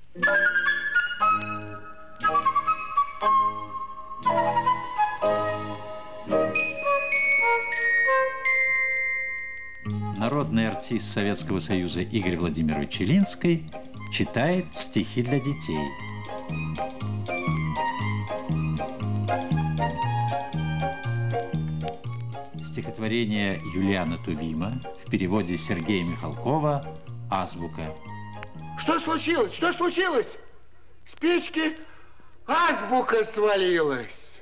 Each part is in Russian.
Народный артист Советского Союза Игорь Владимирович Илинский читает стихи для детей. Стихотворение Юлиана Тувима в переводе Сергея Михалкова «Азбука». Что случилось? Что случилось? С печки азбука свалилась.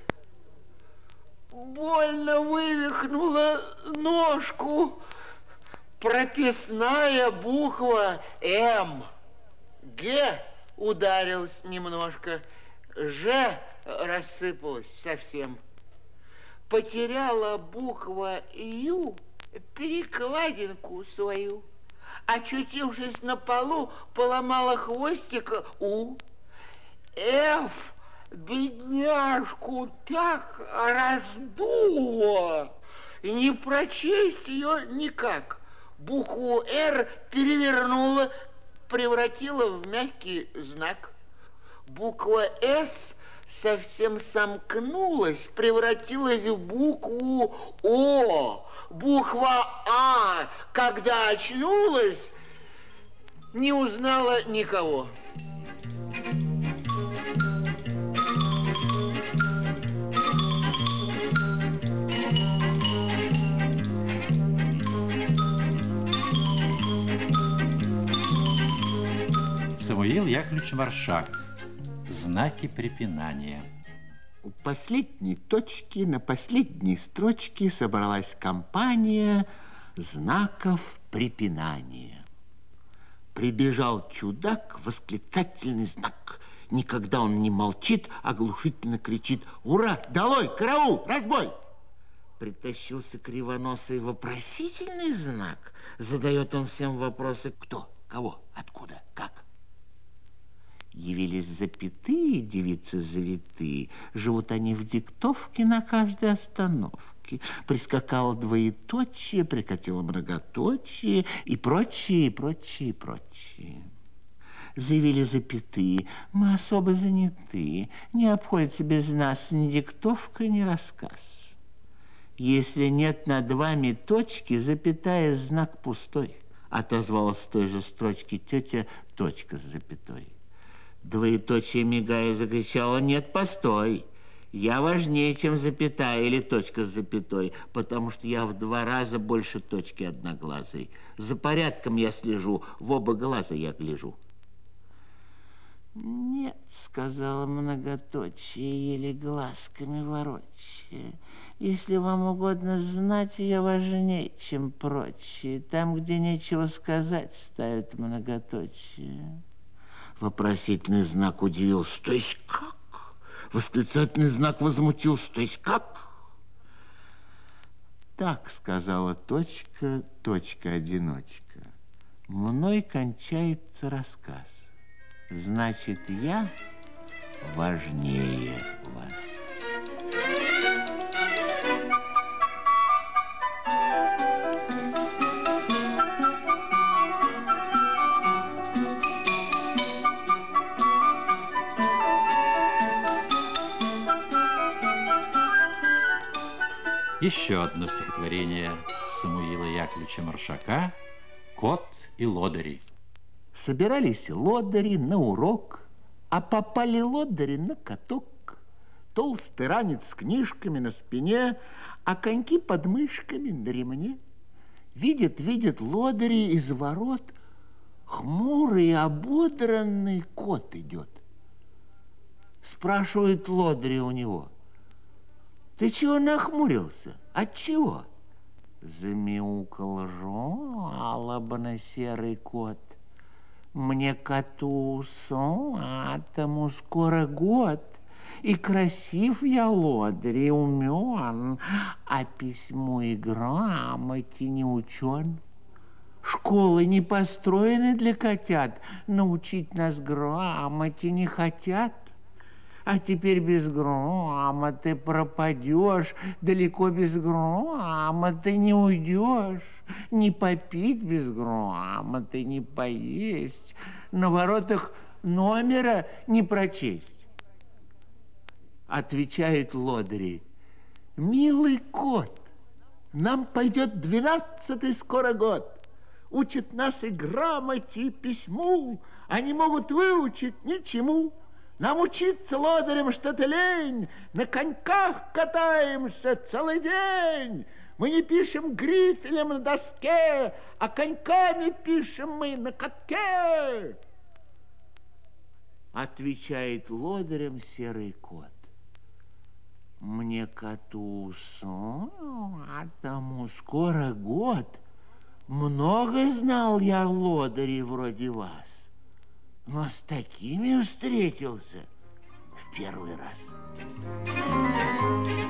Больно вывихнула ножку. Прописная буква «М». «Г» ударилась немножко. «Ж» рассыпалась совсем. Потеряла буква «Ю» перекладинку свою. Очутившись на полу, поломала хвостик «У». «Ф» бедняжку так раздуло, не прочесть ее никак. Букву «Р» перевернула, превратила в мягкий знак. Буква «С» совсем сомкнулась, превратилась в букву «О». Буква «А», когда очнулась, не узнала никого. Самуил Яковлевич Маршак. Знаки препинания. У последней точки на последней строчке собралась компания знаков препинания. Прибежал чудак, восклицательный знак. Никогда он не молчит, оглушительно кричит: «Ура! Долой! Караул! Разбой!» Притащился кривоносый вопросительный знак. Задает он всем вопросы: кто, кого, откуда, как. Явились запятые, девицы завитые. Живут они в диктовке на каждой остановке. Прискакало двоеточие, прикатило многоточие и прочее, и прочее, и прочее. Заявили запятые: мы особо заняты, не обходится без нас ни диктовка, ни рассказ. Если нет над вами точки, запятая, знак пустой. Отозвалась с той же строчки тетя точка с запятой. Двоеточие, мигая, закричала: нет, постой, я важнее, чем запятая или точка с запятой, потому что я в 2 раза больше точки одноглазой. За порядком я слежу, в оба глаза я гляжу. Нет, сказала многоточие, еле глазками ворочая, если вам угодно знать, я важнее, чем прочие. Там, где нечего сказать, ставят многоточие. Вопросительный знак удивился: то есть как? Восклицательный знак возмутился: то есть как? Так, сказала точка, точка-одиночка, мной кончается рассказ. Значит, я важнее вас. Еще одно стихотворение Самуила Яковлевича Маршака «Кот и лодыри». Собирались лодыри на урок, а попали лодыри на каток. Толстый ранец с книжками на спине, а коньки под мышками на ремне. Видят лодыри из ворот, хмурый, ободранный кот идет. Спрашивает лодыри у него: ты чего нахмурился? Отчего? Замяукал жалобно серый кот. Мне коту тому скоро год, и красив я лодырь, и умен, а письму и грамоте не учен. Школы не построены для котят, научить нас грамоте не хотят. А теперь без грамоты пропадешь, далеко без грамоты не уйдешь. Не попить без грамоты, не поесть. На воротах номера не прочесть. Отвечает лодыри: милый кот, нам пойдет 12-й скоро год. Учат нас и грамоте, и письму, а не могут выучить ничему. Нам учиться лодырям что-то лень, на коньках катаемся целый день. Мы не пишем грифелем на доске, а коньками пишем мы на катке. Отвечает лодырям серый кот: мне котусу, а тому скоро год. Много знал я лодырей вроде вас, но с такими встретился в первый раз.